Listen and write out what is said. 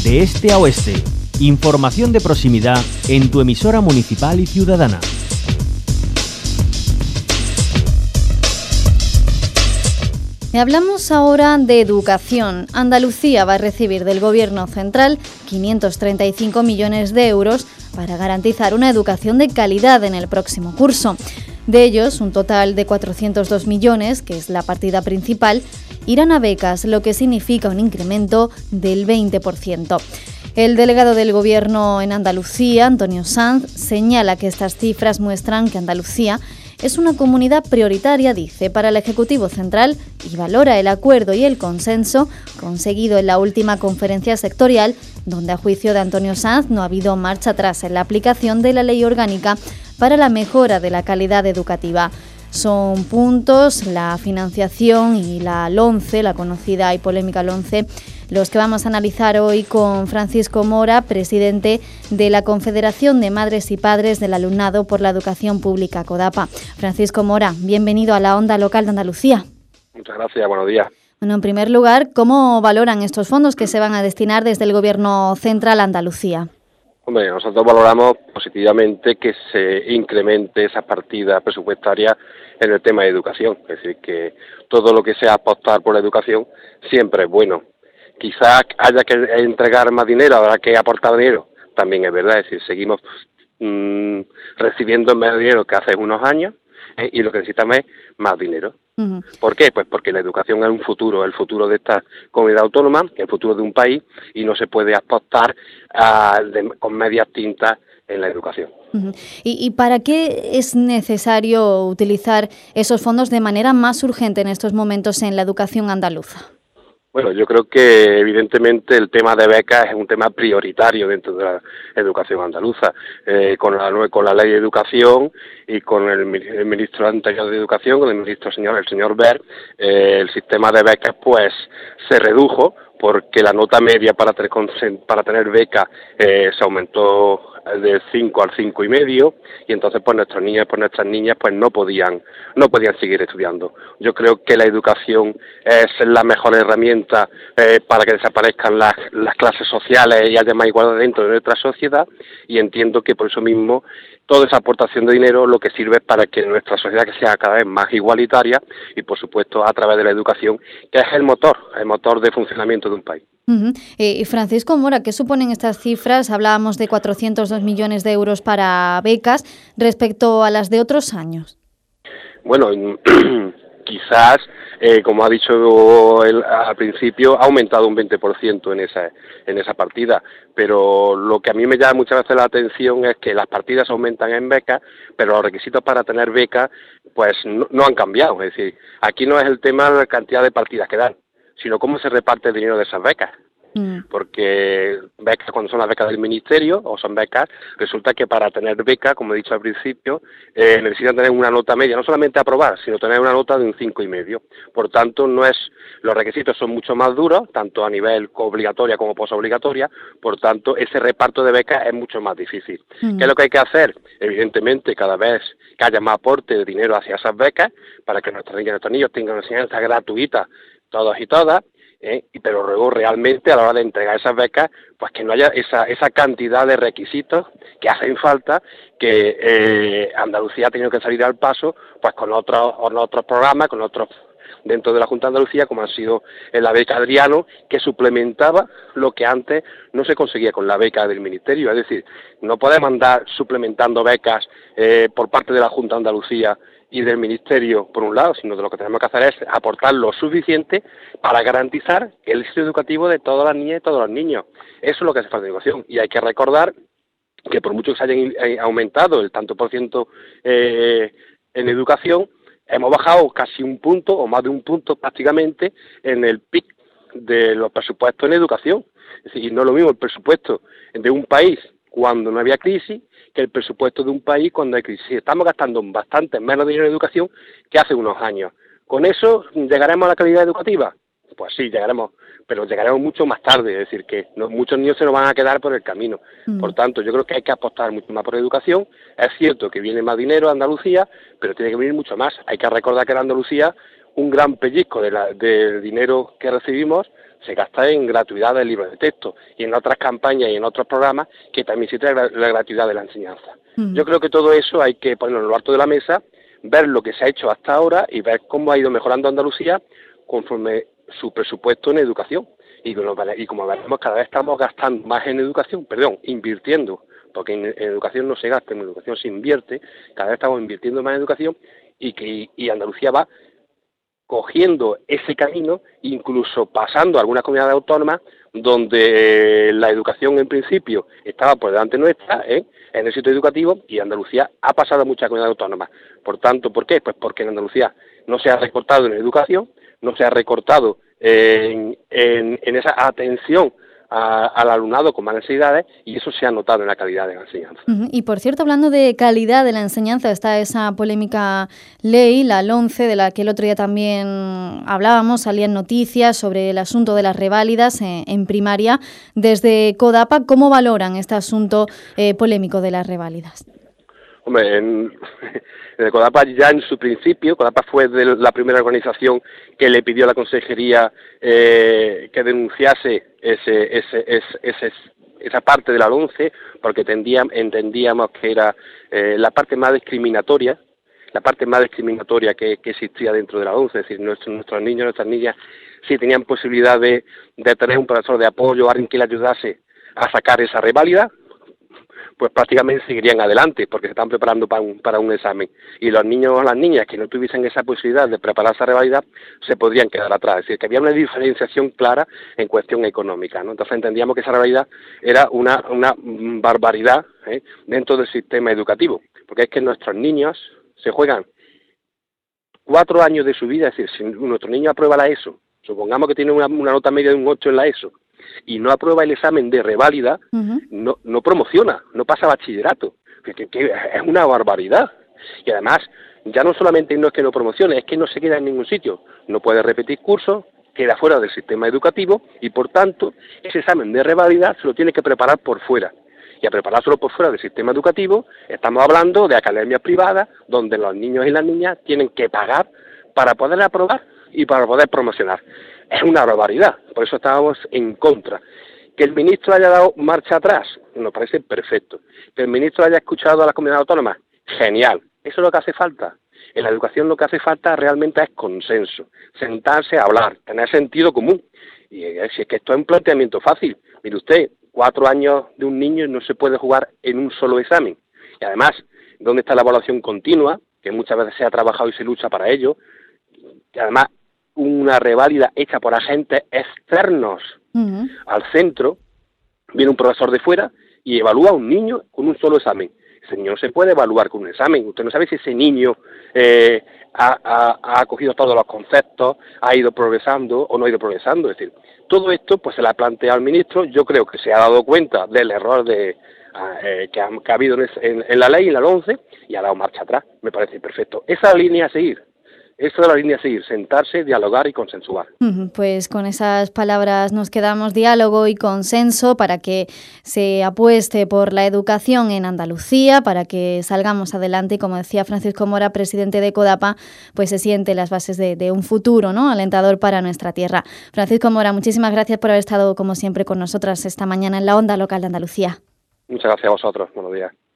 de este a oeste. Información de proximidad en tu emisora municipal y ciudadana. Hablamos ahora de educación. Andalucía va a recibir del Gobierno central 535 millones de euros para garantizar una educación de calidad en el próximo curso. De ellos, un total de 402 millones, que es la partida principal, irán a becas, lo que significa un incremento del 20%. El delegado del Gobierno en Andalucía, Antonio Sanz, señala que estas cifras muestran que Andalucía es una comunidad prioritaria, dice, para el Ejecutivo Central y valora el acuerdo y el consenso conseguido en la última conferencia sectorial, donde a juicio de Antonio Sanz no ha habido marcha atrás en la aplicación de la Ley Orgánica para la mejora de la calidad educativa. Son puntos, la financiación y la LOMCE, la conocida y polémica LOMCE, los que vamos a analizar hoy con Francisco Mora, presidente de la Confederación de Madres y Padres del Alumnado por la Educación Pública, CODAPA. Francisco Mora, bienvenido a la Onda Local de Andalucía. Muchas gracias, buenos días. Bueno, en primer lugar, ¿cómo valoran estos fondos que se van a destinar desde el Gobierno central a Andalucía? Hombre, nosotros valoramos positivamente que se incremente esa partida presupuestaria en el tema de educación. Es decir, que todo lo que sea apostar por la educación siempre es bueno. Quizás haya que entregar más dinero, habrá que aportar dinero, también es verdad. Es decir, seguimos recibiendo más dinero que hace unos años y lo que necesitamos es más dinero. Uh-huh. ¿Por qué? Pues porque la educación es un futuro, el futuro de esta comunidad autónoma, el futuro de un país, y no se puede apostar con medias tintas en la educación. Uh-huh. ¿Y para qué es necesario utilizar esos fondos de manera más urgente en estos momentos en la educación andaluza? Bueno, yo creo que evidentemente el tema de becas es un tema prioritario dentro de la educación andaluza. Con la ley de educación y con el ministro anterior de educación, con el señor Wert, el sistema de becas pues se redujo porque la nota media para tener beca se aumentó de 5 al 5,5 y entonces pues nuestros niños y nuestras niñas pues no podían seguir estudiando. Yo creo que la educación es la mejor herramienta para que desaparezcan las clases sociales y haya más igualdad dentro de nuestra sociedad, y entiendo que por eso mismo toda esa aportación de dinero lo que sirve es para que nuestra sociedad sea cada vez más igualitaria y por supuesto a través de la educación, que es el motor de funcionamiento de un país. Uh-huh. Francisco Mora, ¿qué suponen estas cifras? Hablábamos de 402 millones de euros para becas respecto a las de otros años. Bueno, quizás, como ha dicho él al principio, ha aumentado un 20% en esa partida, pero lo que a mí me llama muchas veces la atención es que las partidas aumentan en becas, pero los requisitos para tener becas pues no han cambiado. Es decir, aquí no es el tema de la cantidad de partidas que dan, sino cómo se reparte el dinero de esas becas. Porque becas, cuando son las becas del Ministerio o son becas, resulta que para tener beca, como he dicho al principio, necesitan tener una nota media, no solamente aprobar, sino tener una nota de un 5,5. Por tanto, los requisitos son mucho más duros, tanto a nivel obligatoria como posobligatoria, por tanto, ese reparto de becas es mucho más difícil. ¿Qué es lo que hay que hacer? Evidentemente, cada vez que haya más aporte de dinero hacia esas becas, para que nuestras niñas y nuestros niños tengan una enseñanza gratuita, todos y todas, pero luego realmente a la hora de entregar esas becas, pues que no haya esa cantidad de requisitos que hacen falta, que Andalucía ha tenido que salir al paso pues con otros programas, con otros dentro de la Junta de Andalucía, como ha sido la beca Adriano, que suplementaba lo que antes no se conseguía con la beca del Ministerio. Es decir, no podemos andar suplementando becas por parte de la Junta de Andalucía y del Ministerio, por un lado, sino de lo que tenemos que hacer es aportar lo suficiente para garantizar el éxito educativo de todas las niñas y todos los niños. Eso es lo que hace falta en educación. Y hay que recordar que por mucho que se hayan aumentado el tanto por ciento en educación, hemos bajado casi un punto, o más de un punto prácticamente, en el PIB de los presupuestos en educación. Es decir, no es lo mismo el presupuesto de un país cuando no había crisis que el presupuesto de un país cuando hay crisis. Estamos gastando bastante menos dinero en educación que hace unos años. ¿Con eso llegaremos a la calidad educativa? Pues sí, llegaremos, pero llegaremos mucho más tarde. Es decir, que muchos niños se nos van a quedar por el camino. Por tanto, yo creo que hay que apostar mucho más por educación. Es cierto que viene más dinero a Andalucía, pero tiene que venir mucho más. Hay que recordar que en Andalucía un gran pellizco del dinero que recibimos se gasta en gratuidad del libro de texto y en otras campañas y en otros programas que también existe la gratuidad de la enseñanza. Yo creo que todo eso hay que ponerlo en lo alto de la mesa, ver lo que se ha hecho hasta ahora y ver cómo ha ido mejorando Andalucía conforme su presupuesto en educación. Y como veremos, cada vez estamos gastando más en educación, invirtiendo, porque en educación no se gasta, en educación se invierte, cada vez estamos invirtiendo más en educación y Andalucía va cogiendo ese camino, incluso pasando a algunas comunidades autónomas donde la educación en principio estaba por delante nuestra, en el sitio educativo, y Andalucía ha pasado a muchas comunidades autónomas. Por tanto, ¿por qué? Pues porque en Andalucía no se ha recortado en educación, no se ha recortado en esa atención al alumnado con más necesidades, y eso se ha notado en la calidad de la enseñanza. Y por cierto, hablando de calidad de la enseñanza, está esa polémica ley, la LOMCE, de la que el otro día también hablábamos, salían noticias sobre el asunto de las reválidas en primaria. Desde CODAPA, ¿cómo valoran este asunto polémico de las reválidas? Hombre, en el CODAPA ya en su principio, CODAPA fue la primera organización que le pidió a la Consejería que denunciase esa parte de la LOMCE, porque entendíamos que era la parte más discriminatoria que existía dentro de la LOMCE. Es decir, nuestros niños, nuestras niñas, si tenían posibilidad de tener un profesor de apoyo, alguien que le ayudase a sacar esa reválida, pues prácticamente seguirían adelante, porque se están preparando para un examen. Y los niños o las niñas que no tuviesen esa posibilidad de preparar esa reválida se podrían quedar atrás. Es decir, que había una diferenciación clara en cuestión económica, ¿no? Entonces entendíamos que esa reválida era una barbaridad dentro del sistema educativo, porque es que nuestros niños se juegan 4 años de su vida. Es decir, si nuestro niño aprueba la ESO, supongamos que tiene una nota media de un 8 en la ESO, y no aprueba el examen de reválida, no promociona, no pasa bachillerato, que es una barbaridad. Y además, ya no solamente no es que no promocione, es que no se queda en ningún sitio, no puede repetir cursos, queda fuera del sistema educativo, y por tanto, ese examen de reválida se lo tiene que preparar por fuera. Y a preparárselo por fuera del sistema educativo, estamos hablando de academias privadas, donde los niños y las niñas tienen que pagar para poder aprobar y para poder promocionar. Es una barbaridad, por eso estábamos en contra. Que el ministro haya dado marcha atrás, nos parece perfecto. Que el ministro haya escuchado a las comunidades autónomas, genial. Eso es lo que hace falta. En la educación lo que hace falta realmente es consenso, sentarse a hablar, tener sentido común. Y si es que esto es un planteamiento fácil. Mire usted, 4 años de un niño no se puede jugar en un solo examen. Y además, ¿dónde está la evaluación continua? Que muchas veces se ha trabajado y se lucha para ello. Y además, una reválida hecha por agentes externos al centro, viene un profesor de fuera y evalúa a un niño con un solo examen. Ese niño no se puede evaluar con un examen. Usted no sabe si ese niño ha cogido todos los conceptos, ha ido progresando o no ha ido progresando. Es decir, todo esto pues se le ha planteado al ministro. Yo creo que se ha dado cuenta del error que ha habido en la ley, en la LOMCE, y ha dado marcha atrás. Me parece perfecto. Esa línea a seguir. Esa es la línea a seguir, sentarse, dialogar y consensuar. Pues con esas palabras nos quedamos, diálogo y consenso, para que se apueste por la educación en Andalucía, para que salgamos adelante y, como decía Francisco Mora, presidente de CODAPA, pues se siente las bases de un futuro, ¿no?, alentador para nuestra tierra. Francisco Mora, muchísimas gracias por haber estado, como siempre, con nosotras esta mañana en la Onda Local de Andalucía. Muchas gracias a vosotros. Buenos días.